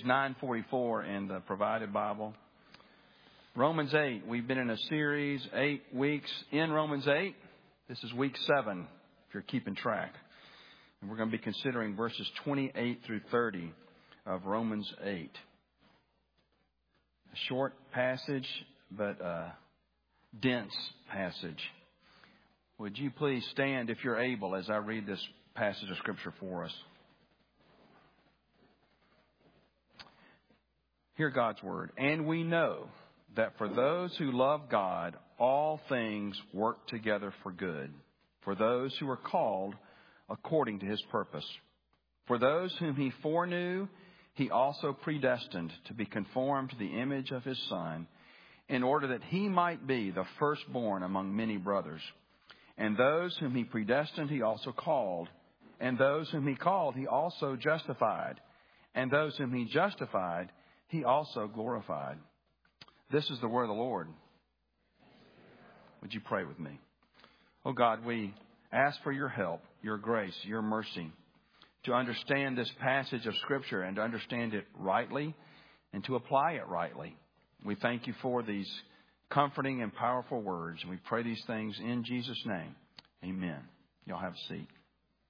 944 in the provided Bible. Romans 8. We've been in a series, 8 weeks in Romans 8. This is week 7, if you're keeping track. And we're going to be considering verses 28 through 30 of Romans 8. A short passage, but a dense passage. Would you please stand if you're able as I read this passage of Scripture for us? Hear God's word. And we know that for those who love God, all things work together for good, for those who are called according to His purpose. For those whom He foreknew, He also predestined to be conformed to the image of His Son, in order that He might be the firstborn among many brothers. And those whom He predestined, He also called. And those whom He called, He also justified. And those whom He justified, He also glorified. This is the word of the Lord. Would you pray with me? Oh God, we ask for your help, your grace, your mercy to understand this passage of Scripture and to understand it rightly and to apply it rightly. We thank you for these comforting and powerful words. And we pray these things in Jesus' name. Amen. Y'all have a seat.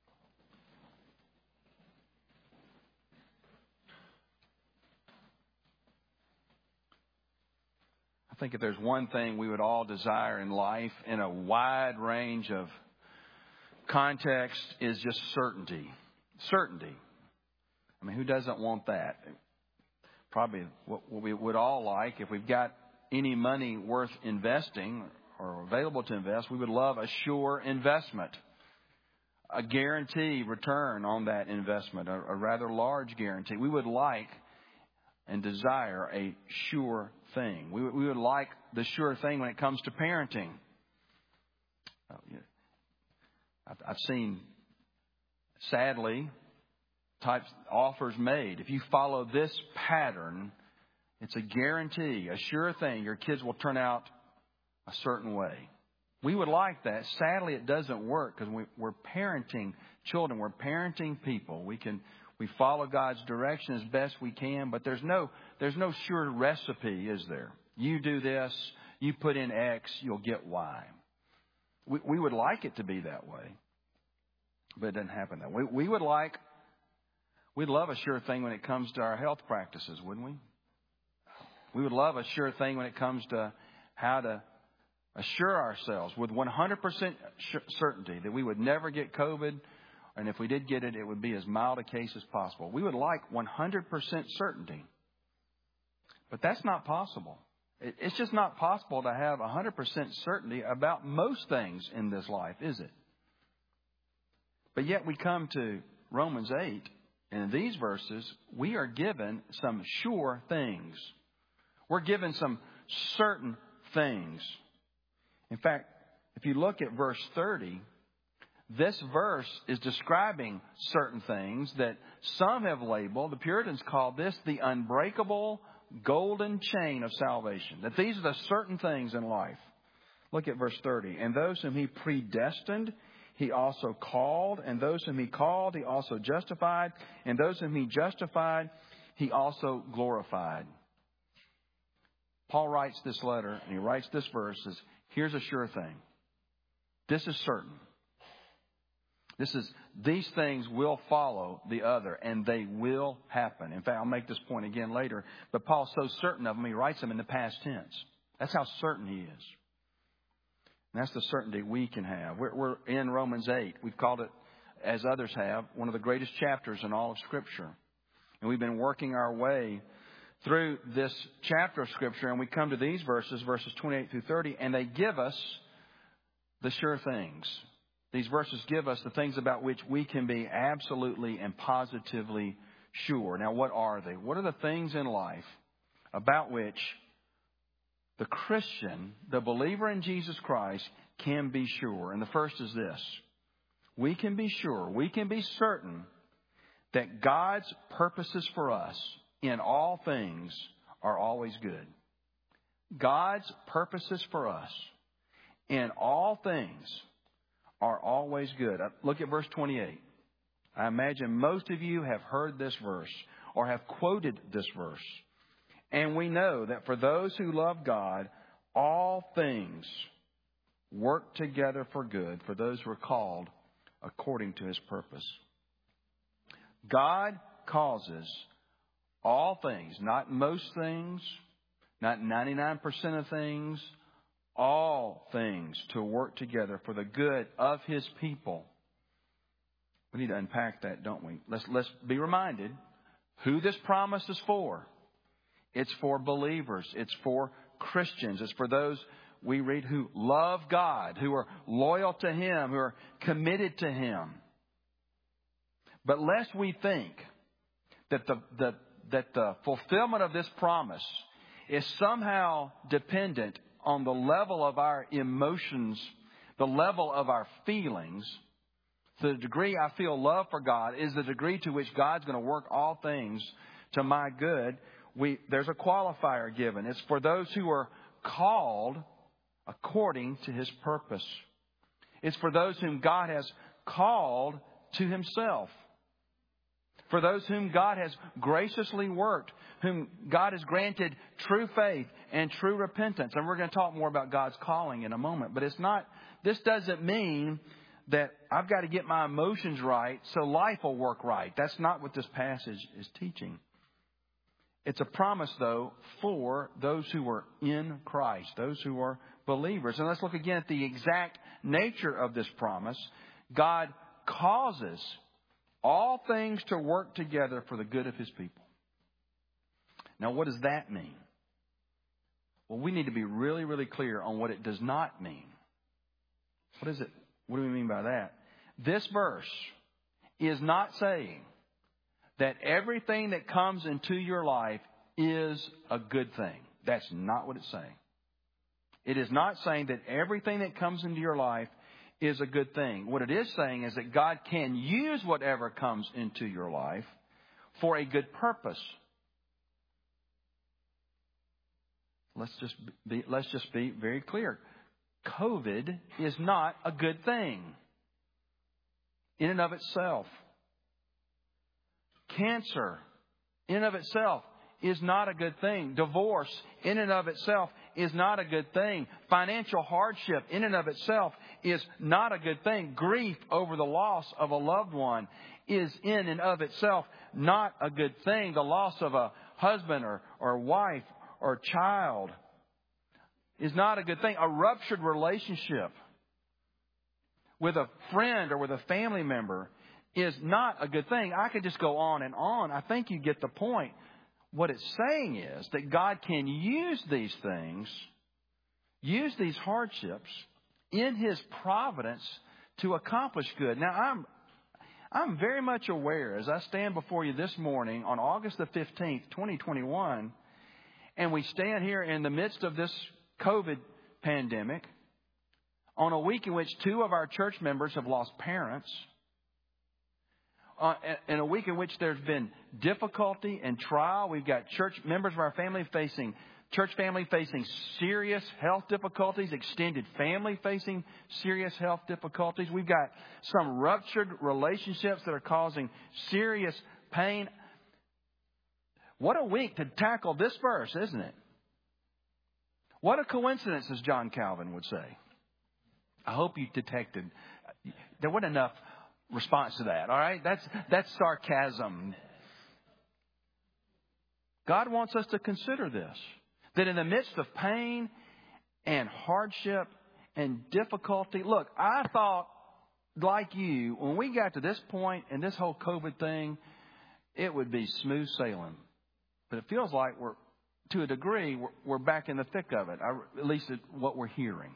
I think if there's one thing we would all desire in life in a wide range of context is just certainty. Certainty. I mean, who doesn't want that? Probably what we would all like if we've got any money worth investing or available to invest, we would love a sure investment, a guarantee return on that investment, a rather large guarantee. We would like and desire a sure thing. We would like the sure thing when it comes to parenting. I've seen, sadly, types offers made. If you follow this pattern, it's a guarantee, a sure thing. Your kids will turn out a certain way. We would like that. Sadly, it doesn't work because we're parenting children. We're parenting people. We follow God's direction as best we can, but there's no sure recipe, is there? You do this, you put in X, you'll get Y. We would like it to be that way, but it doesn't happen that way. We'd love a sure thing when it comes to our health practices, wouldn't we? We would love a sure thing when it comes to how to assure ourselves with 100% certainty that we would never get COVID, and if we did get it, it would be as mild a case as possible. We would like 100% certainty. But that's not possible. It's just not possible to have 100% certainty about most things in this life, is it? But yet we come to Romans 8, and in these verses, we are given some sure things. We're given some certain things. In fact, if you look at verse 30, this verse is describing certain things that some have labeled, the Puritans called this the unbreakable golden chain of salvation. That these are the certain things in life. Look at verse 30. And those whom He predestined, He also called. And those whom He called, He also justified. And those whom He justified, He also glorified. Paul writes this letter, and he writes this verse, says, here's a sure thing. This is certain. These things will follow the other, and they will happen. In fact, I'll make this point again later, but Paul's so certain of them, he writes them in the past tense. That's how certain he is. And that's the certainty we can have. We're in Romans 8. We've called it, as others have, one of the greatest chapters in all of Scripture. And we've been working our way through this chapter of Scripture, and we come to these verses 28 through 30, and they give us the sure things. These verses give us the things about which we can be absolutely and positively sure. Now, what are they? What are the things in life about which the Christian, the believer in Jesus Christ, can be sure? And the first is this. We can be sure, we can be certain that God's purposes for us in all things are always good. God's purposes for us in all things are always good. Look at verse 28. I imagine most of you have heard this verse or have quoted this verse. And we know that for those who love God, all things work together for good for those who are called according to His purpose. God causes all things, not most things, not 99% of things, all things to work together for the good of His people. We need to unpack that, don't we? Let's be reminded who this promise is for. It's for believers. It's for Christians. It's for those we read who love God, who are loyal to Him, who are committed to Him. But lest we think that the fulfillment of this promise is somehow dependent on the level of our emotions, the level of our feelings. To the degree I feel love for God is the degree to which God's going to work all things to my good. There's a qualifier given. It's for those who are called according to His purpose. It's for those whom God has called to Himself. For those whom God has graciously worked, whom God has granted true faith and true repentance. And we're going to talk more about God's calling in a moment. But this doesn't mean that I've got to get my emotions right so life will work right. That's not what this passage is teaching. It's a promise, though, for those who are in Christ, those who are believers. And let's look again at the exact nature of this promise. God causes all things to work together for the good of His people. Now, what does that mean? Well, we need to be really, really clear on what it does not mean. What is it? What do we mean by that? This verse is not saying that everything that comes into your life is a good thing. That's not what it's saying. It is not saying that everything that comes into your life is a good thing. What it is saying is that God can use whatever comes into your life for a good purpose. Let's just be very clear. COVID is not a good thing in and of itself. Cancer in and of itself is not a good thing. Divorce in and of itself is not a good thing. Financial hardship in and of itself is not a good thing. Grief over the loss of a loved one is in and of itself not a good thing. The loss of a husband or wife or child is not a good thing. A ruptured relationship with a friend or with a family member is not a good thing. I could just go on and on. I think you get the point. What it's saying is that God can use these things, use these hardships in His providence to accomplish good. Now, I'm very much aware as I stand before you this morning on August the 15th, 2021, and we stand here in the midst of this COVID pandemic on a week in which 2 of our church members have lost parents, in a week in which there's been difficulty and trial. We've got church members of our family facing serious health difficulties, extended family facing serious health difficulties. We've got some ruptured relationships that are causing serious pain. What a week to tackle this verse, isn't it? What a coincidence, as John Calvin would say. I hope you detected. There wasn't enough response to that, all right? That's sarcasm. God wants us to consider this. That in the midst of pain and hardship and difficulty, look, I thought, like you, when we got to this point in this whole COVID thing, it would be smooth sailing. But it feels like to a degree, we're back in the thick of it, at least what we're hearing.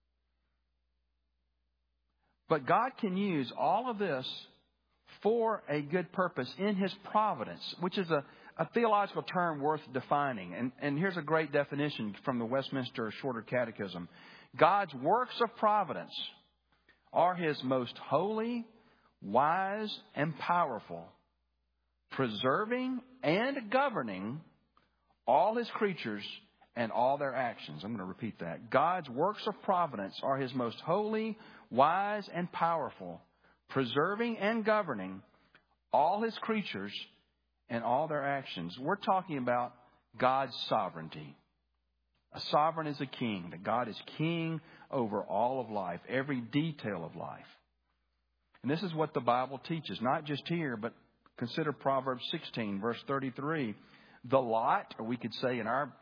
But God can use all of this for a good purpose in His providence, which is a theological term worth defining. And here's a great definition from the Westminster Shorter Catechism. God's works of providence are His most holy, wise, and powerful, preserving and governing all His creatures and all their actions. I'm going to repeat that. God's works of providence are His most holy, wise, and powerful, preserving and governing all His creatures and all their actions. We're talking about God's sovereignty. A sovereign is a king, that God is king over all of life, every detail of life. And this is what the Bible teaches, not just here, but consider Proverbs 16, verse 33. The lot, or we could say in our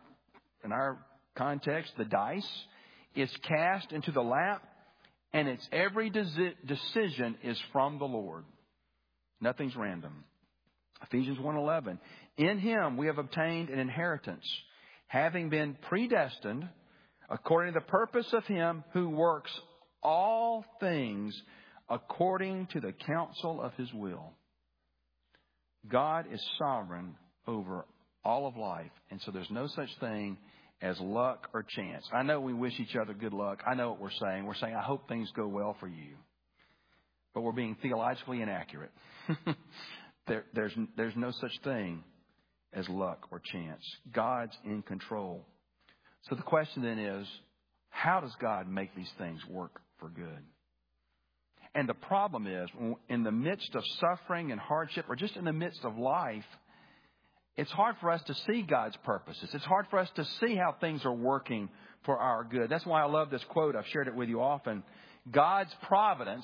context, the dice, is cast into the lap, and its every decision is from the Lord. Nothing's random. Ephesians 1:11. In Him we have obtained an inheritance, having been predestined according to the purpose of Him who works all things according to the counsel of His will. God is sovereign over all of life, and so there's no such thing as luck or chance. I know we wish each other good luck. I know what we're saying. We're saying, I hope things go well for you. But we're being theologically inaccurate. There's no such thing as luck or chance. God's in control. So the question then is, how does God make these things work for good? And the problem is, in the midst of suffering and hardship, or just in the midst of life, it's hard for us to see God's purposes. It's hard for us to see how things are working for our good. That's why I love this quote. I've shared it with you often. God's providence,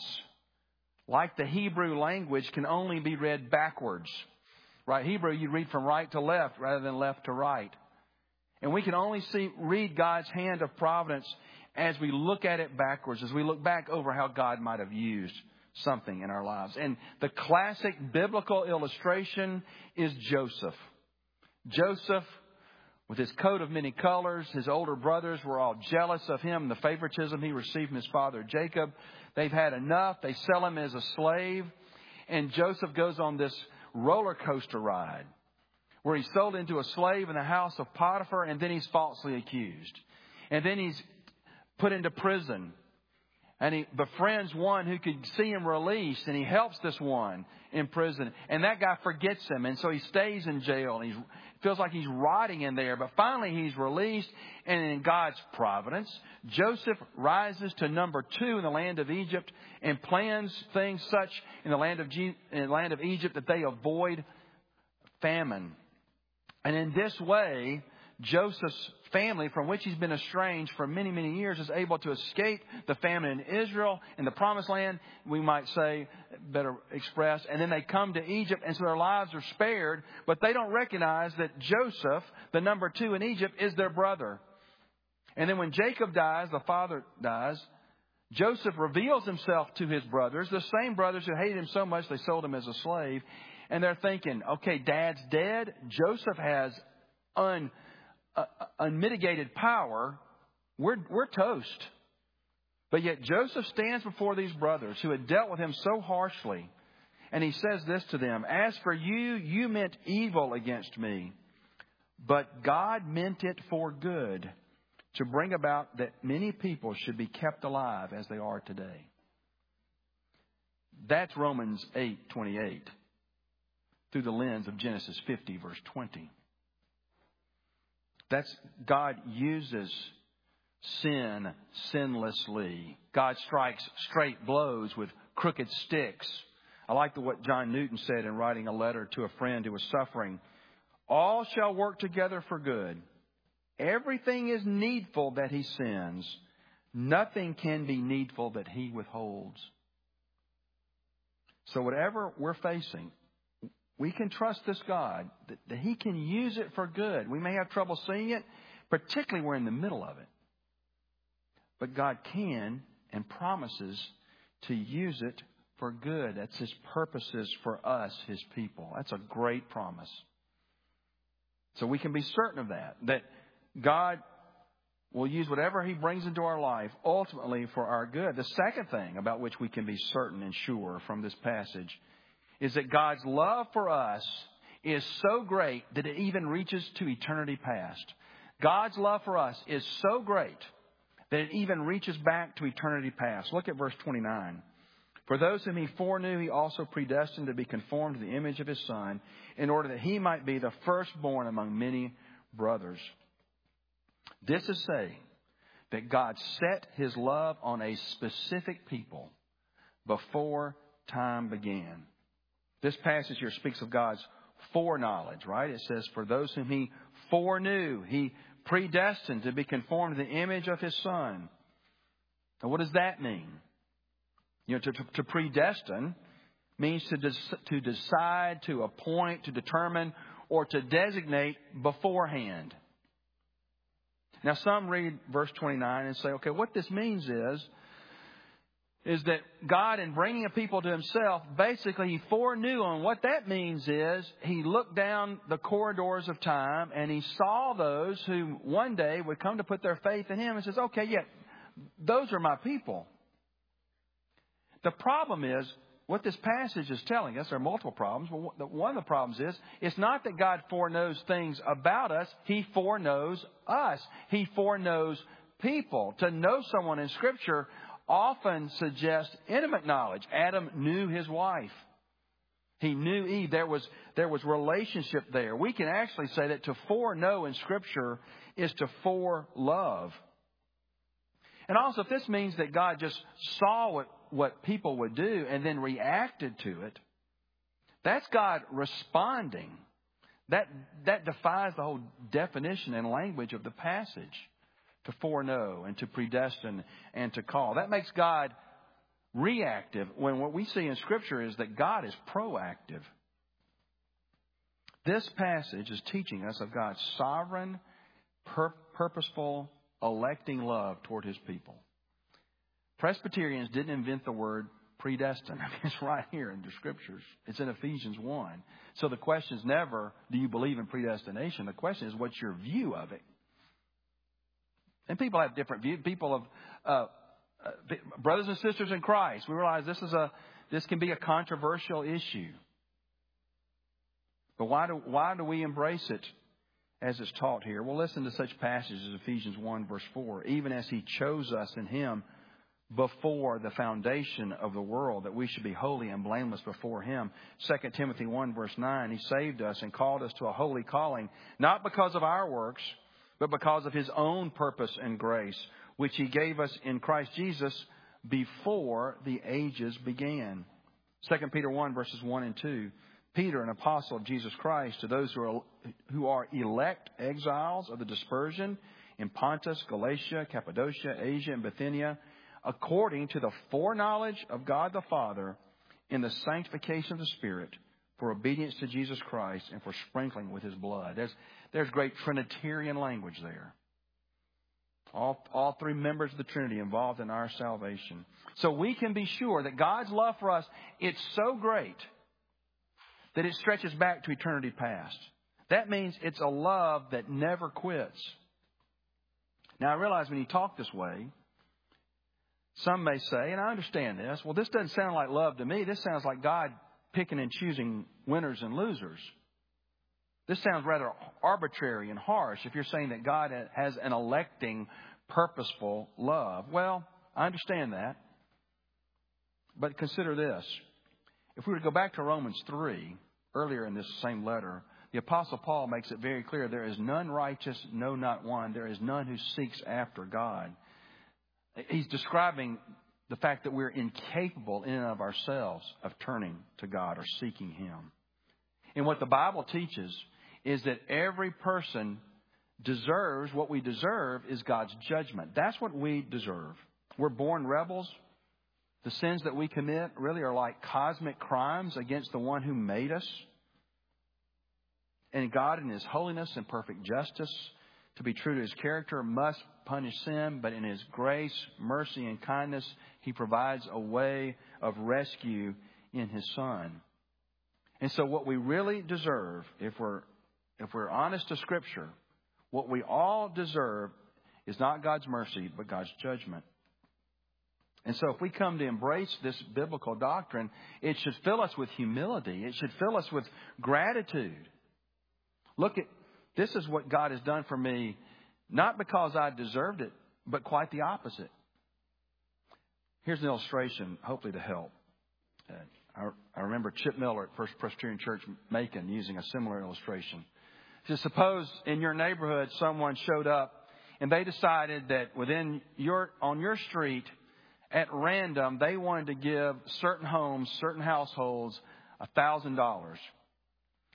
like the Hebrew language, can only be read backwards. Right? Hebrew, you read from right to left rather than left to right. And we can only read God's hand of providence as we look at it backwards, as we look back over how God might have used something in our lives. And the classic biblical illustration is Joseph. Joseph, with his coat of many colors, his older brothers were all jealous of him, the favoritism he received from his father Jacob. They've had enough. They sell him as a slave. And Joseph goes on this roller coaster ride where he's sold into a slave in the house of Potiphar, and then he's falsely accused. And then he's put into prison. And he befriends one who could see him released, and he helps this one in prison. And that guy forgets him, and so he stays in jail, and he feels like he's rotting in there. But finally he's released, and in God's providence, Joseph rises to number 2 in the land of Egypt and plans things such in the land of Egypt that they avoid famine. And in this way, Joseph's family, from which he's been estranged for many, many years, is able to escape the famine in Israel, in the Promised Land, we might say, better expressed. And then they come to Egypt, and so their lives are spared. But they don't recognize that Joseph, the number 2 in Egypt, is their brother. And then when Jacob dies, the father dies, Joseph reveals himself to his brothers, the same brothers who hated him so much they sold him as a slave. And they're thinking, okay, Dad's dead. Joseph has unmitigated power. We're toast. But yet Joseph stands before these brothers who had dealt with him so harshly. And he says this to them: as for you, you meant evil against me, but God meant it for good, to bring about that many people should be kept alive as they are today. That's Romans 8:28 through the lens of Genesis 50, verse 20. That's God uses sin sinlessly. God strikes straight blows with crooked sticks. I like what John Newton said in writing a letter to a friend who was suffering. All shall work together for good. Everything is needful that he sends. Nothing can be needful that he withholds. So whatever we're facing, we can trust this God that He can use it for good. We may have trouble seeing it, particularly when we're in the middle of it. But God can and promises to use it for good. That's His purposes for us, His people. That's a great promise. So we can be certain of that God will use whatever He brings into our life ultimately for our good. The second thing about which we can be certain and sure from this passage is that God's love for us is so great that it even reaches to eternity past. God's love for us is so great that it even reaches back to eternity past. Look at verse 29. For those whom He foreknew, He also predestined to be conformed to the image of His Son, in order that He might be the firstborn among many brothers. This is saying that God set His love on a specific people before time began. This passage here speaks of God's foreknowledge, right? It says, for those whom He foreknew, He predestined to be conformed to the image of His Son. Now, what does that mean? To predestine means to decide, to appoint, to determine, or to designate beforehand. Now, some read verse 29 and say, okay, what this means is that God, in bringing a people to Himself, basically He foreknew. And what that means is He looked down the corridors of time and He saw those who one day would come to put their faith in Him and says, okay, yeah, those are my people. The problem is, what this passage is telling us, there are multiple problems, but one of the problems is, it's not that God foreknows things about us. He foreknows us. He foreknows people. To know someone in Scripture often suggests intimate knowledge. Adam knew his wife. He knew Eve. There was relationship there. We can actually say that to foreknow in Scripture is to forelove. And also, if this means that God just saw what people would do and then reacted to it, that's God responding. That defies the whole definition and language of the passage. To foreknow and to predestine and to call. That makes God reactive, when what we see in Scripture is that God is proactive. This passage is teaching us of God's sovereign, purposeful, electing love toward His people. Presbyterians didn't invent the word predestined. It's right here in the Scriptures. It's in Ephesians 1. So the question is never, do you believe in predestination? The question is, what's your view of it? And people have different views. People of brothers and sisters in Christ, we realize this can be a controversial issue. But why do we embrace it as it's taught here? Well, listen to such passages as Ephesians 1 verse 4. Even as He chose us in Him before the foundation of the world, that we should be holy and blameless before Him. 2 Timothy 1 verse 9. He saved us and called us to a holy calling, not because of our works, but because of His own purpose and grace, which He gave us in Christ Jesus before the ages began. 2 Peter 1 verses 1 and 2. Peter, an apostle of Jesus Christ, to those who are elect exiles of the dispersion in Pontus, Galatia, Cappadocia, Asia, and Bithynia, according to the foreknowledge of God the Father, in the sanctification of the Spirit, for obedience to Jesus Christ and for sprinkling with His blood. There's great Trinitarian language there. All three members of the Trinity involved in our salvation. So we can be sure that God's love for us, it's so great that it stretches back to eternity past. That means it's a love that never quits. Now, I realize when you talk this way, some may say, and I understand this, well, this doesn't sound like love to me. This sounds like God picking and choosing winners and losers. This sounds rather arbitrary and harsh if you're saying that God has an electing, purposeful love. Well, I understand that. But consider this. If we were to go back to Romans 3, earlier in this same letter, the Apostle Paul makes it very clear, there is none righteous, no, not one. There is none who seeks after God. He's describing the fact that we're incapable in and of ourselves of turning to God or seeking Him. And what the Bible teaches is that every person deserves, what we deserve is God's judgment. That's what we deserve. We're born rebels. The sins that we commit really are like cosmic crimes against the one who made us. And God, in His holiness and perfect justice, to be true to His character, must punish sin. But in His grace, mercy, and kindness, He provides a way of rescue in His Son. And so what we really deserve, if we're honest to Scripture, what we all deserve is not God's mercy, but God's judgment. And so if we come to embrace this biblical doctrine, it should fill us with humility. It should fill us with gratitude. Look, this is what God has done for me, not because I deserved it, but quite the opposite. Here's an illustration, hopefully to help. I remember Chip Miller at First Presbyterian Church, Macon, using a similar illustration. Just suppose in your neighborhood someone showed up and they decided that on your street, at random, they wanted to give certain homes, certain households $1,000.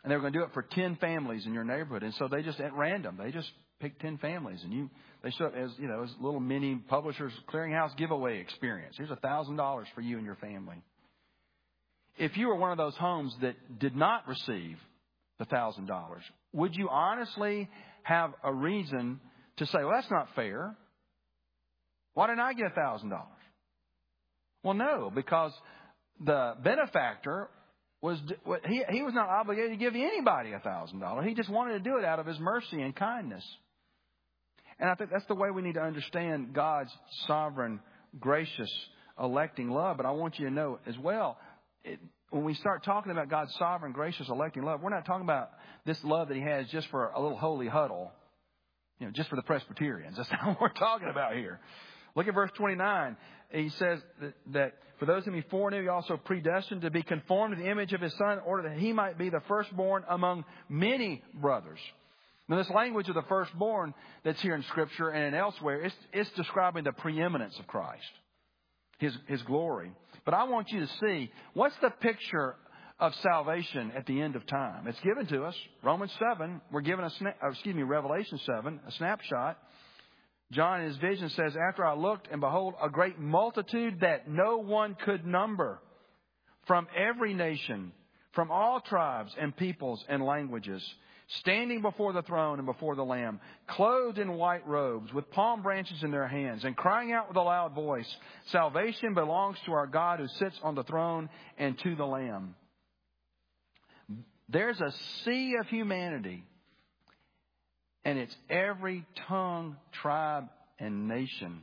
And they were going to do it for 10 families in your neighborhood. And so they just, at random, they just picked 10 families. And they show up as, as little mini Publishers Clearinghouse giveaway experience. Here's $1,000 for you and your family. If you were one of those homes that did not receive the $1,000, would you honestly have a reason to say, well, that's not fair? Why didn't I get $1,000? Well, no, because the benefactor he was not obligated to give anybody $1,000. He just wanted to do it out of his mercy and kindness. And I think that's the way we need to understand God's sovereign, gracious, electing love. But I want you to know as well, when we start talking about God's sovereign, gracious, electing love, we're not talking about this love that He has just for a little holy huddle, just for the Presbyterians. That's not what we're talking about here. Look at verse 29. He says that for those whom He foreknew, He also predestined to be conformed to the image of His Son, in order that He might be the firstborn among many brothers. Now, this language of the firstborn that's here in Scripture and elsewhere, it's describing the preeminence of Christ, His glory. But I want you to see, what's the picture of salvation at the end of time? It's given to us. Romans 7, we're given Revelation 7, a snapshot. John in his vision says, after I looked, and behold, a great multitude that no one could number, from every nation, from all tribes and peoples and languages, standing before the throne and before the Lamb, clothed in white robes, with palm branches in their hands, and crying out with a loud voice, salvation belongs to our God who sits on the throne and to the Lamb. There's a sea of humanity, and it's every tongue, tribe, and nation.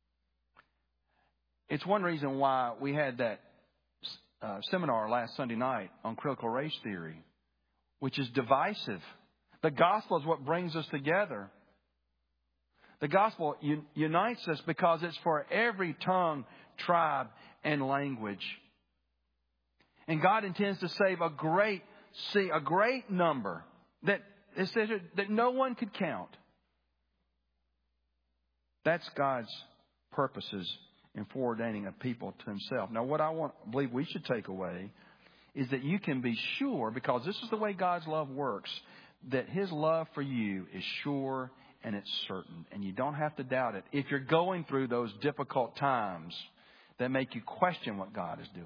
It's one reason why we had that seminar last Sunday night on critical race theory, which is divisive. The gospel is what brings us together. The gospel unites us because it's for every tongue, tribe, and language. And God intends to save a great number that no one could count. That's God's purposes in foreordaining a people to Himself. Now, what I believe we should take away is that you can be sure, because this is the way God's love works, that His love for you is sure and it's certain. And you don't have to doubt it if you're going through those difficult times that make you question what God is doing.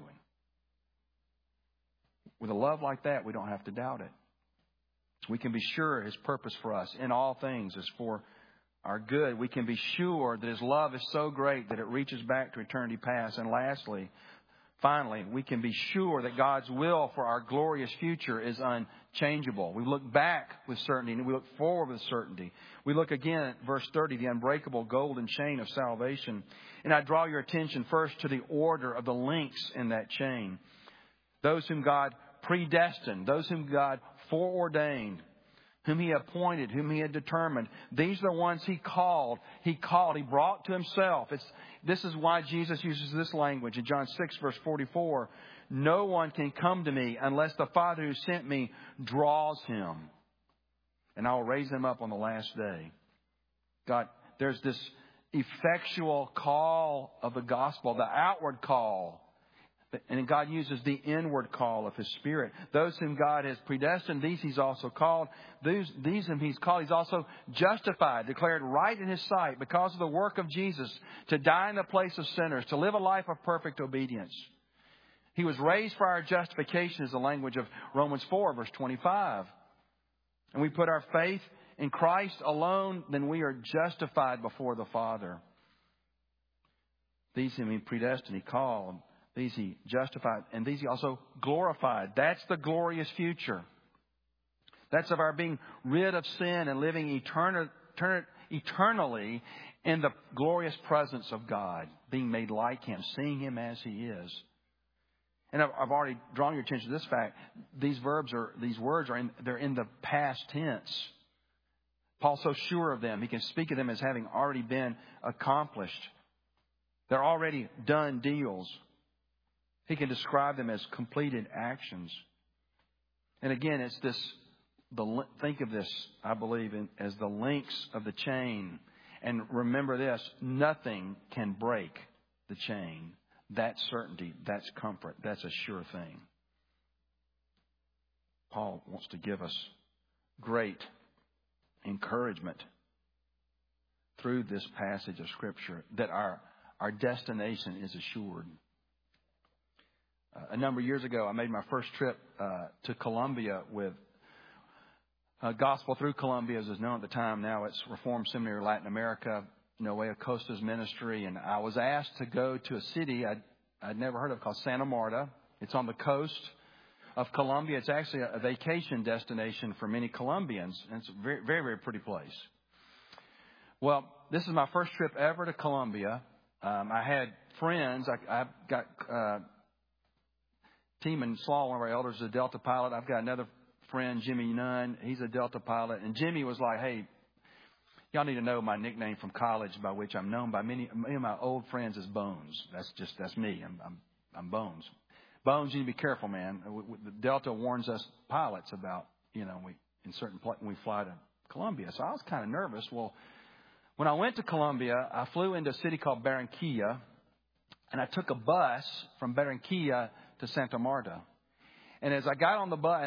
With a love like that, we don't have to doubt it. We can be sure His purpose for us in all things is for our good. We can be sure that His love is so great that it reaches back to eternity past. And lastly, finally, we can be sure that God's will for our glorious future is unchangeable. We look back with certainty and we look forward with certainty. We look again at verse 30, the unbreakable golden chain of salvation. And I draw your attention first to the order of the links in that chain. Those whom God predestined, those whom God foreordained, whom He appointed, whom He had determined. These are the ones He called. He brought to Himself. This is why Jesus uses this language in John 6, verse 44. No one can come to me unless the Father who sent me draws him, and I will raise him up on the last day. God, there's this effectual call of the gospel, the outward call. And God uses the inward call of His Spirit. Those whom God has predestined, these He's also called. These whom He's called, He's also justified, declared right in His sight because of the work of Jesus to die in the place of sinners, to live a life of perfect obedience. He was raised for our justification, is the language of Romans 4, verse 25. And we put our faith in Christ alone, then we are justified before the Father. These whom He predestined, He called. These He justified, and these He also glorified. That's the glorious future. That's of our being rid of sin and living eternally in the glorious presence of God, being made like Him, seeing Him as He is. And I've already drawn your attention to this fact. These words are in the past tense. Paul's so sure of them, he can speak of them as having already been accomplished. They're already done deals. He can describe them as completed actions. And again, it's this. Think of this, I believe, as the links of the chain. And remember this: nothing can break the chain. That's certainty. That's comfort. That's a sure thing. Paul wants to give us great encouragement through this passage of Scripture that our destination is assured. A number of years ago, I made my first trip to Colombia with Gospel Through Colombia, as it was known at the time. Now it's Reformed Seminary Latin America, Noé Acosta's ministry. And I was asked to go to a city I'd never heard of called Santa Marta. It's on the coast of Colombia. It's actually a vacation destination for many Colombians. And it's a very, very, very pretty place. Well, this is my first trip ever to Colombia. I had friends. I've got Teeman Slaw, one of our elders, is a Delta pilot. I've got another friend, Jimmy Nunn. He's a Delta pilot. And Jimmy was like, hey, y'all need to know my nickname from college, by which I'm known by many of my old friends as Bones. That's me. I'm Bones. Bones, you need to be careful, man. The Delta warns us pilots about, when we fly to Colombia. So I was kind of nervous. Well, when I went to Colombia, I flew into a city called Barranquilla, and I took a bus from Barranquilla to Santa Marta. And as I got on the bus, and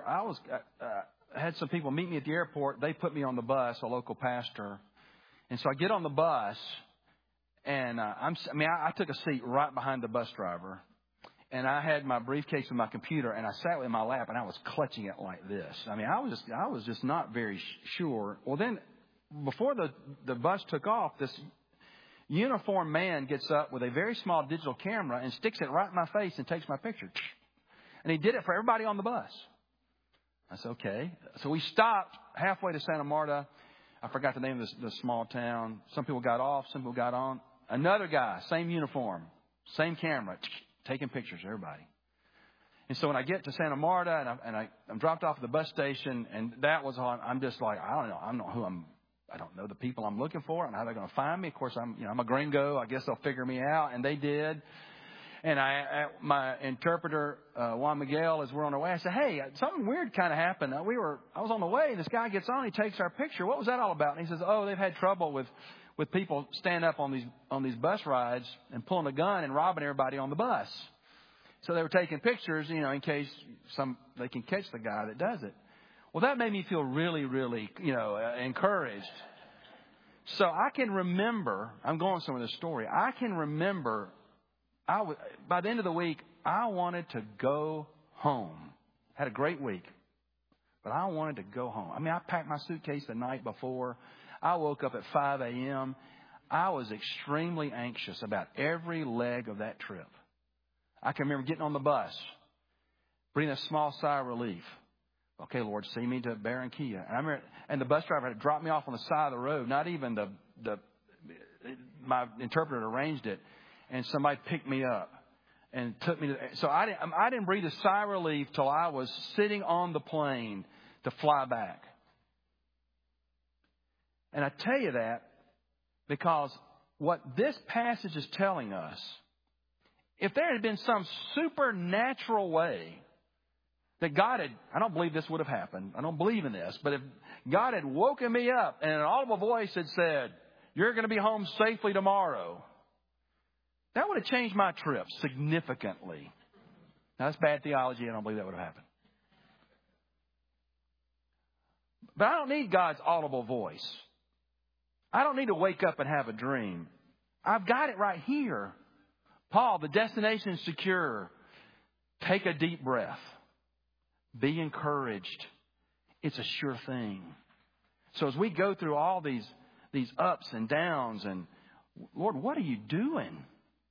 I had some people meet me at the airport. They put me on the bus, a local pastor. And so I get on the bus, and I took a seat right behind the bus driver. And I had my briefcase with my computer, and I sat in my lap, and I was clutching it like this. I was just not very sure. Well, then, before the bus took off, this uniformed man gets up with a very small digital camera and sticks it right in my face and takes my picture. And he did it for everybody on the bus. I said, okay. So we stopped halfway to Santa Marta. I forgot the name of the small town. Some people got off, some people got on. Another guy, same uniform, same camera, taking pictures of everybody. And so when I get to Santa Marta and I'm dropped off at the bus station, and that was all, I'm just like, I don't know the people I'm looking for. I don't know how they're going to find me. Of course, I'm a gringo. I guess they'll figure me out. And they did. And my interpreter, Juan Miguel, as we're on our way, I said, hey, something weird kind of happened. I was on the way, and this guy gets on, he takes our picture. What was that all about? And he says, oh, they've had trouble with people standing up on these bus rides and pulling a gun and robbing everybody on the bus. So they were taking pictures, in case they can catch the guy that does it. Well, that made me feel really, really, encouraged. So I can remember, I'm going somewhere with this story. I can remember, by the end of the week, I wanted to go home. Had a great week, but I wanted to go home. I packed my suitcase the night before. I woke up at 5 a.m. I was extremely anxious about every leg of that trip. I can remember getting on the bus, breathing a small sigh of relief. Okay, Lord, see me to Barranquilla. And the bus driver had dropped me off on the side of the road. Not even my interpreter arranged it. And somebody picked me up and took me to. So I didn't breathe a sigh of relief till I was sitting on the plane to fly back. And I tell you that because what this passage is telling us, if there had been some supernatural way that God had, I don't believe this would have happened. I don't believe in this. But if God had woken me up and an audible voice had said, you're going to be home safely tomorrow, that would have changed my trip significantly. Now, that's bad theology. I don't believe that would have happened. But I don't need God's audible voice. I don't need to wake up and have a dream. I've got it right here. Paul, the destination is secure. Take a deep breath. Be encouraged. It's a sure thing. So as we go through all these ups and downs, and Lord, what are you doing?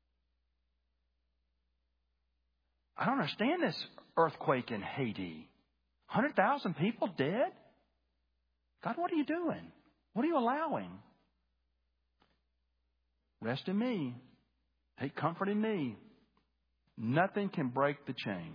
I don't understand this earthquake in Haiti. 100,000 people dead? God, what are you doing? What are you allowing? Rest in me. Take comfort in me. Nothing can break the chain.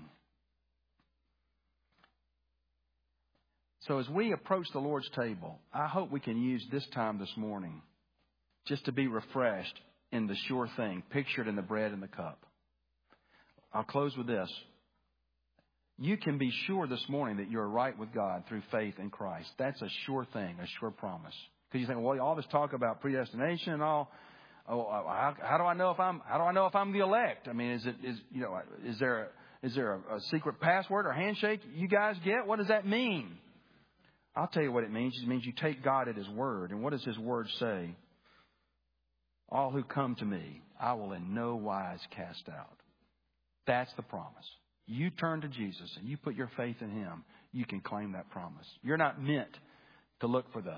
So as we approach the Lord's table, I hope we can use this time this morning just to be refreshed in the sure thing, pictured in the bread and the cup. I'll close with this. You can be sure this morning that you're right with God through faith in Christ. That's a sure thing, a sure promise. Because you think, well, all this talk about predestination and all. Oh, how do I know if I'm the elect? I mean, is there Is there a secret password or handshake you guys get? What does that mean? I'll tell you what it means. It means you take God at His word. And what does His word say? All who come to me, I will in no wise cast out. That's the promise. You turn to Jesus and you put your faith in Him, you can claim that promise. You're not meant to look for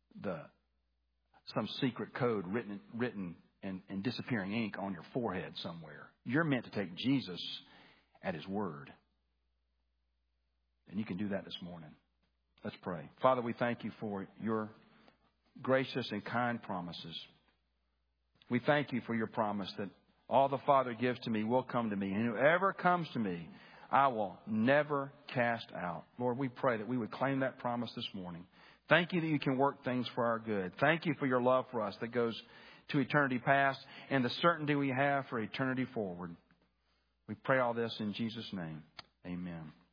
some secret code written in disappearing ink on your forehead somewhere. You're meant to take Jesus at His word. And you can do that this morning. Let's pray. Father, we thank You for Your gracious and kind promises. We thank You for Your promise that all the Father gives to Me will come to Me. And whoever comes to Me, I will never cast out. Lord, we pray that we would claim that promise this morning. Thank You that You can work things for our good. Thank You for Your love for us that goes to eternity past and the certainty we have for eternity forward. We pray all this in Jesus' name. Amen.